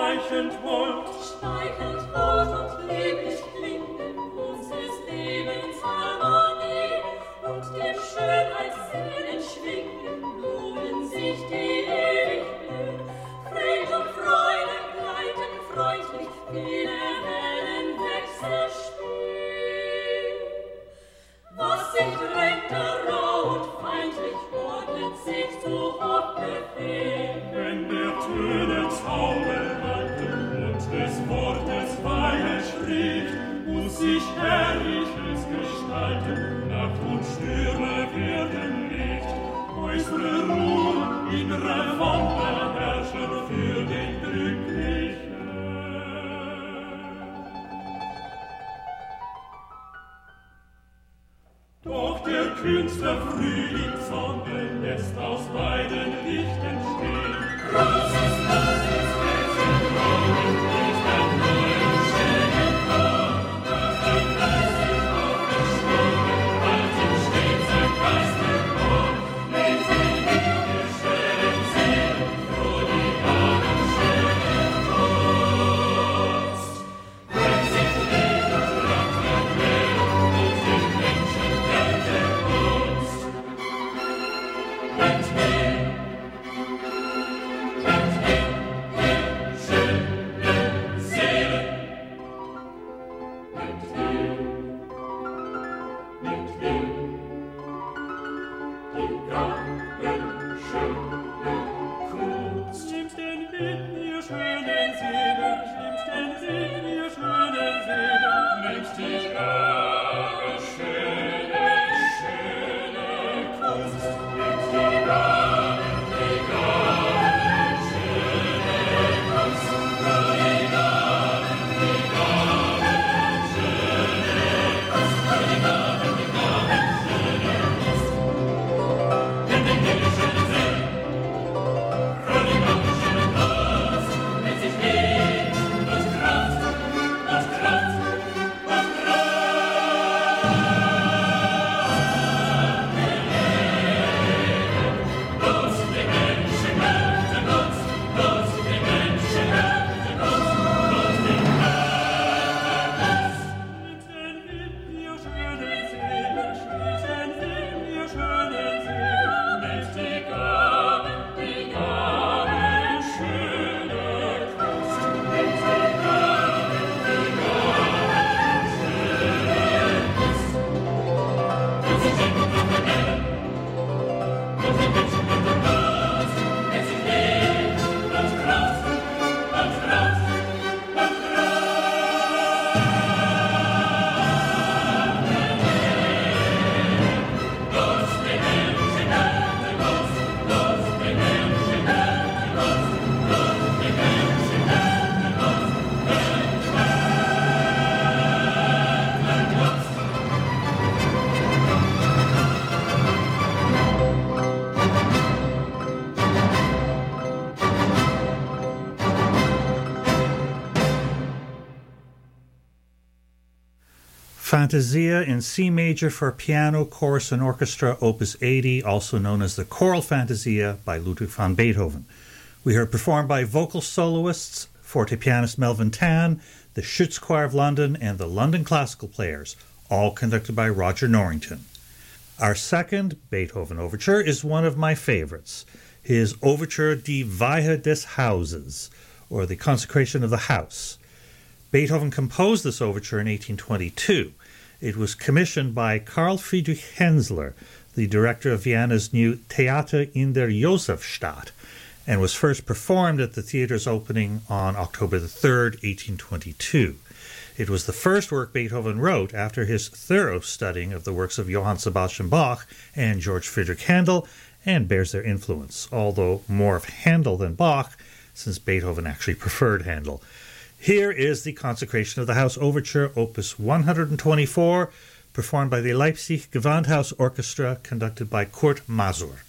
schleichend Hold und lieblich klingen unseres Lebens Harmonie und dem Schönheitssinn entschwingen, blumen sich die ewig blühen. Fried und Freude gleiten freundlich, viele Wellenwechsel spielen. Was sich drängte, rau und feindlich, ordnet sich zu Hochbefehl. Wenn der Töne Zauber walten und des Wortes Weihe spricht, muss sich Herrliches gestalten, Nacht und Stürme werden Licht. Äußere Ruhe, innere Wonder herrschen für den Glücklichen. Doch der kühnste Frühlingssonne lässt aus beiden Licht entstehen. Groß ist das, es fällt in Augen, nicht ein neues schönen Chor. Nach dem Geist sich aufgeschwungen, halten stets ein Geist empor. Lebt in ihr schönen Seelen, froh die Augen schönen Trost. Wenn sich Liebe und Kraft erwählen und den Menschen Welt Kunst. Fantasia in C major for piano, chorus, and orchestra, opus 80, also known as the Choral Fantasia by Ludwig van Beethoven. We heard performed by vocal soloists, forte pianist Melvin Tan, the Schütz Choir of London, and the London Classical Players, all conducted by Roger Norrington. Our second Beethoven overture is one of my favorites, his Overture Die Weihe des Hauses, or the Consecration of the House. Beethoven composed this overture in 1822. It was commissioned by Karl Friedrich Hensler, the director of Vienna's new Theater in der Josefstadt, and was first performed at the theater's opening on October the 3rd, 1822. It was the first work Beethoven wrote after his thorough studying of the works of Johann Sebastian Bach and George Friedrich Handel, and bears their influence, although more of Handel than Bach, since Beethoven actually preferred Handel. Here is the Consecration of the House Overture, Opus 124, performed by the Leipzig Gewandhaus Orchestra, conducted by Kurt Masur.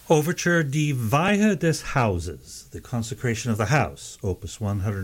Overture Die Weihe des Hauses, The Consecration of the House, Opus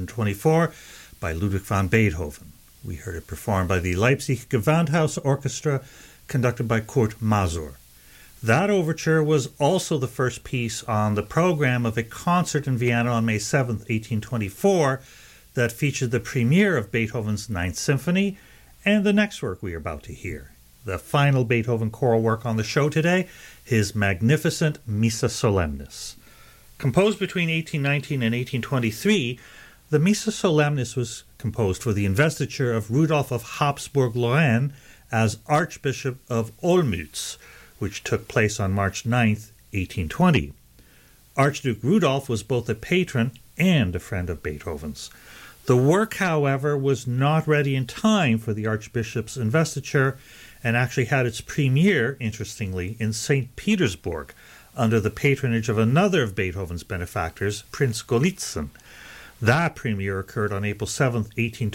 124 by Ludwig van Beethoven. We heard it performed by the Leipzig Gewandhaus Orchestra, conducted by Kurt Masur. That overture was also the first piece on the program of a concert in Vienna on May 7, 1824, that featured the premiere of Beethoven's Ninth Symphony and the next work we are about to hear, the final Beethoven choral work on the show today, his magnificent Missa Solemnis. Composed between 1819 and 1823, the Missa Solemnis was composed for the investiture of Rudolf of Habsburg-Lorraine as Archbishop of Olmütz, which took place on March 9, 1820. Archduke Rudolf was both a patron and a friend of Beethoven's. The work, however, was not ready in time for the Archbishop's investiture and actually had its premiere, interestingly, in St. Petersburg under the patronage of another of Beethoven's benefactors, Prince Golitsyn. That premiere occurred on April 7,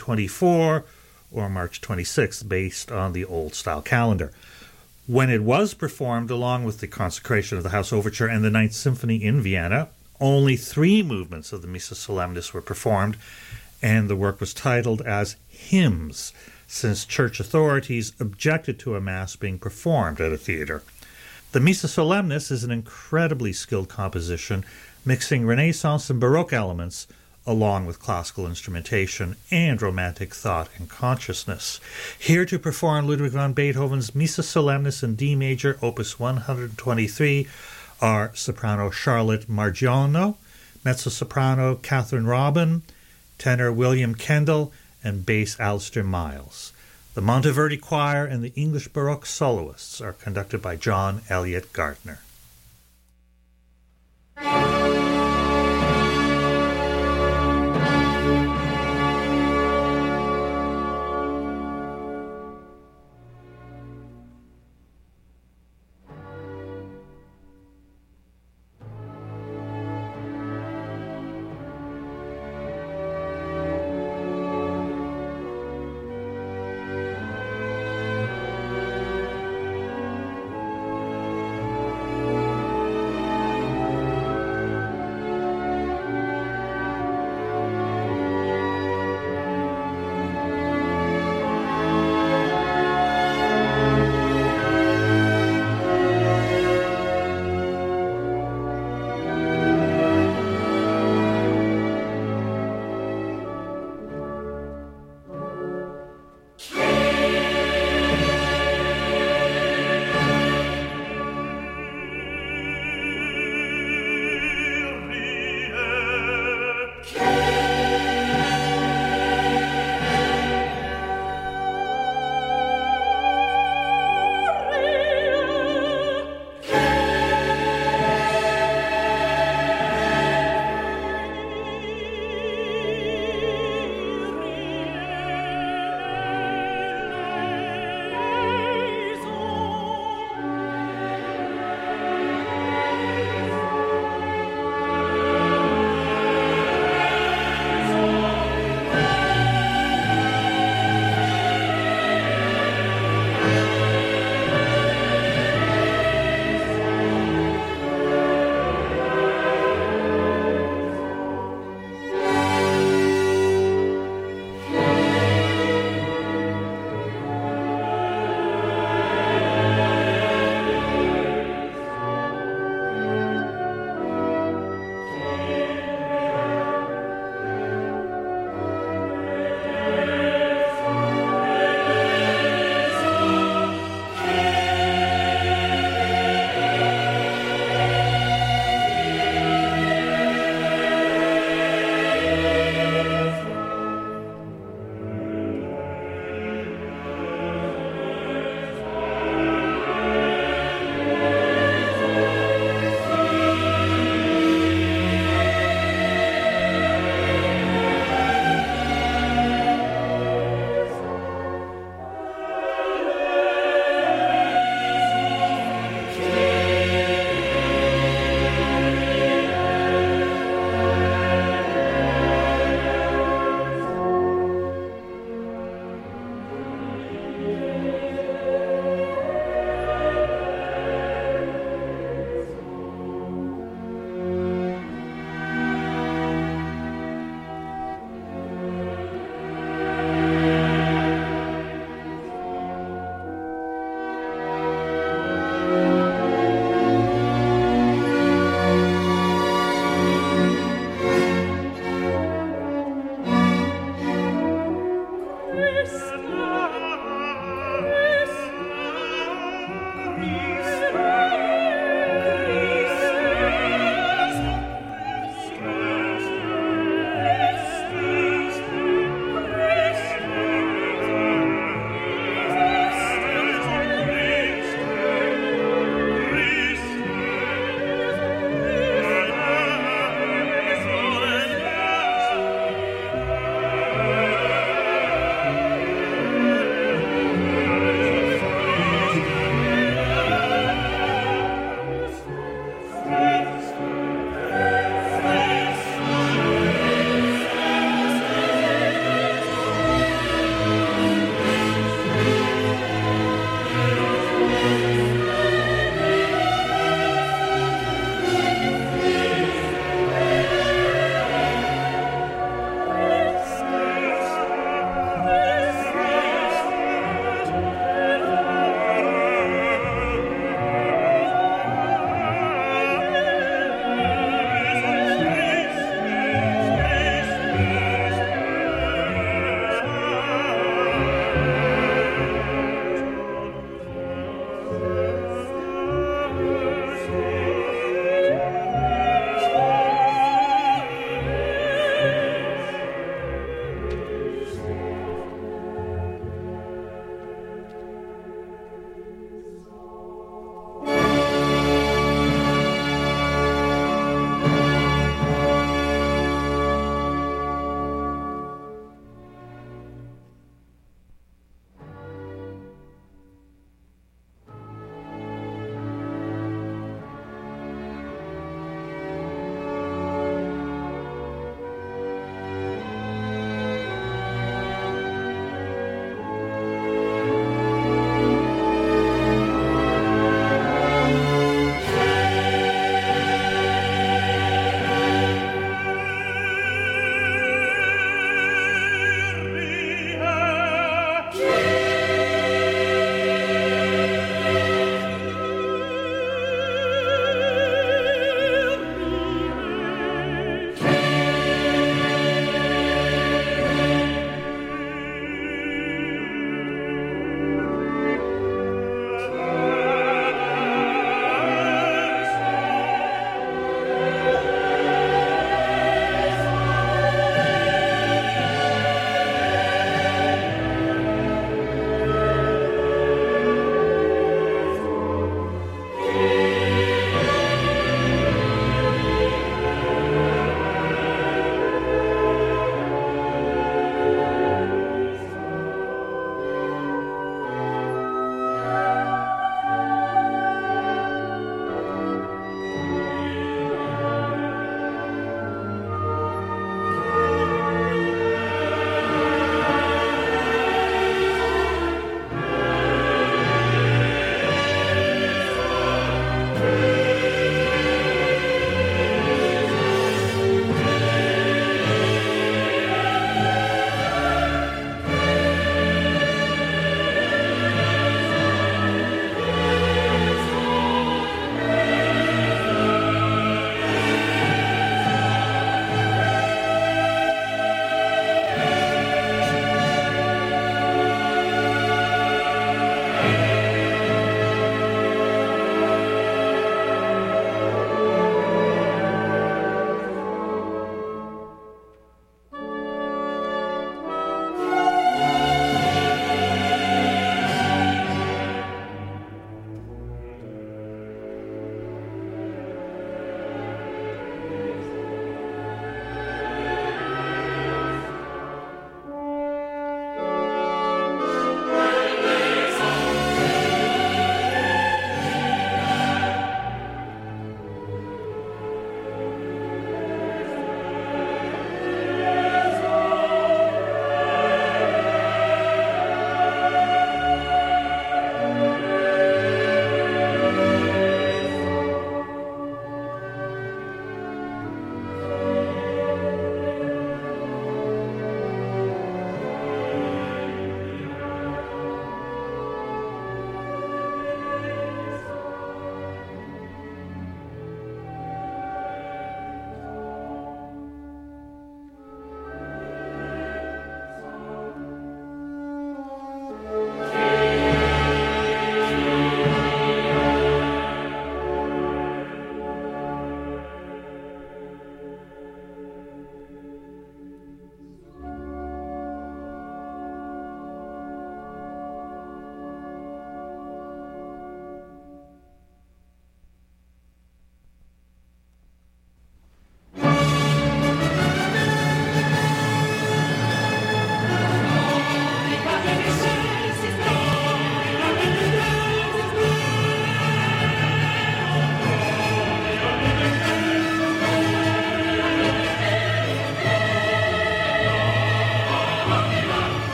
1824, or March 26, based on the old-style calendar. When it was performed along with the Consecration of the House Overture and the Ninth Symphony in Vienna, only 3 movements of the Missa Solemnis were performed, and the work was titled as Hymns, since church authorities objected to a mass being performed at a theater. The Missa Solemnis is an incredibly skilled composition, mixing Renaissance and Baroque elements along with classical instrumentation and romantic thought and consciousness. Here to perform Ludwig van Beethoven's Missa Solemnis in D major, opus 123, are soprano Charlotte Margiono, mezzo-soprano Catherine Robin, tenor William Kendall, and bass Alistair Miles. The Monteverdi Choir and the English Baroque soloists are conducted by John Elliott Gardner.